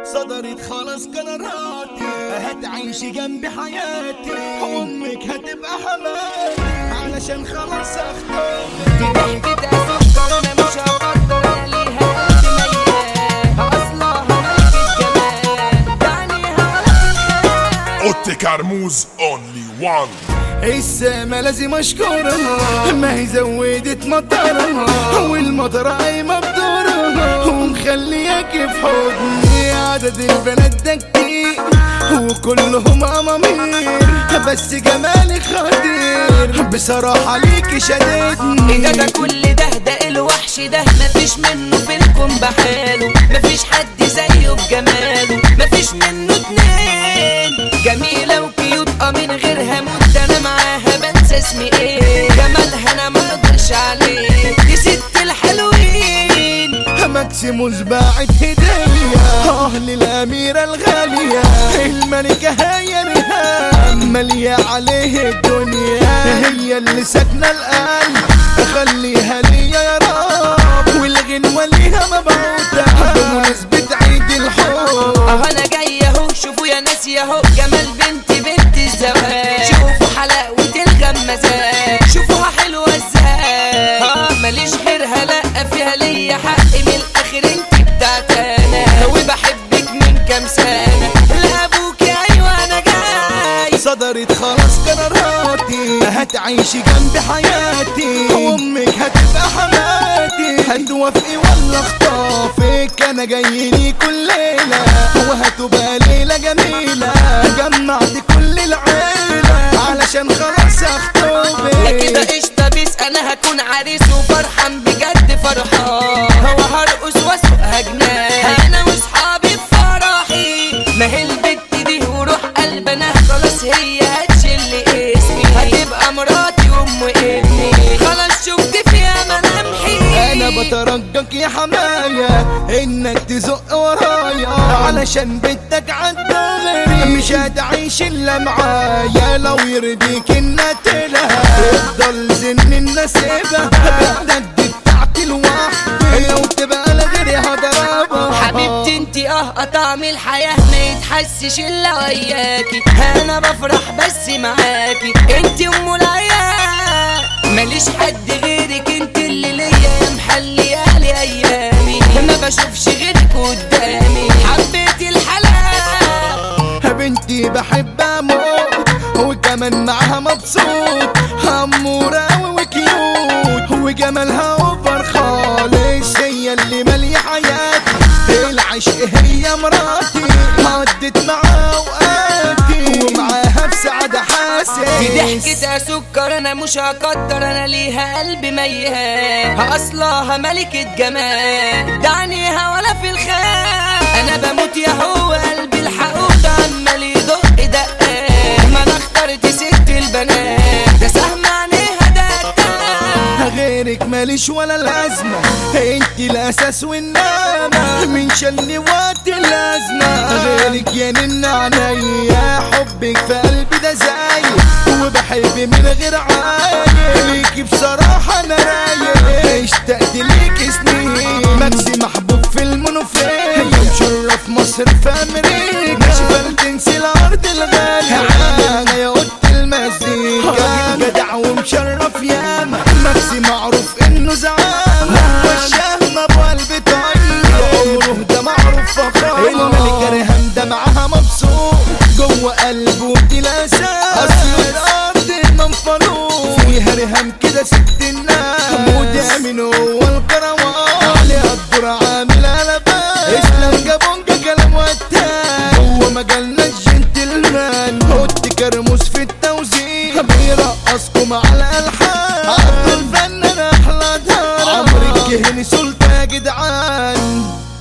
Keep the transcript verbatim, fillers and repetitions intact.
صدرت خلاص قراراتي، هتعيش جنبي حياتي، وامك هتبقى حماتي علشان خلاص اختارك. ضحكة اسكر انا مش هقدر اليها قلبي ميال، اصلها ملكة جمال دعنيها ولا في الخيال. اوتي كرموز اونلي وان. السما لازم اشكرها، ما هي زودت مطرها، والمطر قايمه بدورها ومخلياك في حضني. عدد البنات ده كتير وكلهم امامير، بس جمالك خطير بصراحه ليكي شددني. ايه ده ده كل ده ده الوحش ده مفيش منه في الكون بحاله، مفيش حد زيه بجماله، مفيش منه اتنين. جميلة وكيوت اه من غيرها موت، انا معاها بنسى اسمي ايه، جمالها انا مقدرش عليه، دي ست الحلوين. ماكسيموس باعت هدية اه للأميرة الغالية، الملكة هي ريهام مالية عليه الدنيا، هي اللي ساكنة القلب خليها ليا يا رب، والغنوة ليها مبعوثة بمناسبة عيد الحب. اه انا جاي اهو شوفوا يا ناس ياهو، جمال بنتي بنت الزواج، شوفوا حلاوة الغمازات، شوفوها حلوة ازاي. اه ماليش غيرها لا فيها ليا حق من الاخر، انت بتاعت انا وبحبك من كام سنة، لابوكي ايوه انا جاي. صدرت خلاص قراراتي، هتعيشي جنبي حياتي، وامك هتبقى حماتي، هتوافقي ولا اخطافك؟ انا جاي لي كل ليله وهتبقى ليله جميله، جمعت كل العيله علشان خلاص اخطبك. لا كده قشطة بيس انا هكون عريس وفرحان بجد فرحان، هو هرقص واسوقها جنان انا واصحابي في فرحي. ما هي البت دي وروح قلبنا خلاص هي هتشيل اسمي، هتبقى مراتي وام ابني، خلاص شفت فيها ملامحي. انا بترجاك يا حماية انك تزق ورايا، علشان بدك عالدغري مش هتعيش الا معايا، لو يرضيك انها تلها افضل زن النسيبة بدك بتاعتي لوحدي، لو تبقى لغيري هضربها. حبيبتي انتي اه طعم الحياة ما يتحسش الا وياكي، انا بفرح بس معاكي، انتي ام العيال ماليش حد غيرك، انتي اللي ليا يا محلية لي ايامي، ما بشوفش غيرك قدامي، حبيتي الحلال. بنتي بحبها موت وكمان معاها مبسوط، امورة وكيوت وجمالها اوفر خالص، هي اللي مالية حياتي، العشق هي مراتي، عدت معاها اوقاتي ومعاها بسعادة حاسس. دي ضحكة سكر انا مش هقدر، انا ليها قلبي ميال، اصلها ملكة جمال دعنيها ولا في الخيال. انا بموت يا هو قلبي الحقود عمال يدق دقات، ما انا اخترت ست البنات، ده سهم عينيها دقات، غيرك ماليش ولا لازمة، انت الاساس والنعمة من شل وقت الازمة، غيرك يا نن عليا، حبك في قلبي ده زي وبحب من غير عاية، ليكي بصراحة انا رايق، اشتقت ليكي سنين، ماكسي محبوب في المنوفية، مشرف مصر في امريكا، شفال تنسي الارض الغالية، انا يا قلت المزيكا جدع ومشرف ياما، ماكسي معروف انه زعامة، والشهم ابو قلبي طيب، عمره ده معروف فخار، الملكة ريهام ده معاها مبسوط، جوه قلبه دي الاساس، اصل الارض المنفلوط، فيها ريهام كده ست الناس، مودي امين هو الكروان، عليها الدور عامل قلبان، اسلام جابونجا كلام وتان، هو مجالنا الجنتلمان، اوتي كرموز في التوزيع، بيرقصكم على الالحان، عبد الفنان احلى دار، عمرو الكهني سلطة يا جدعان.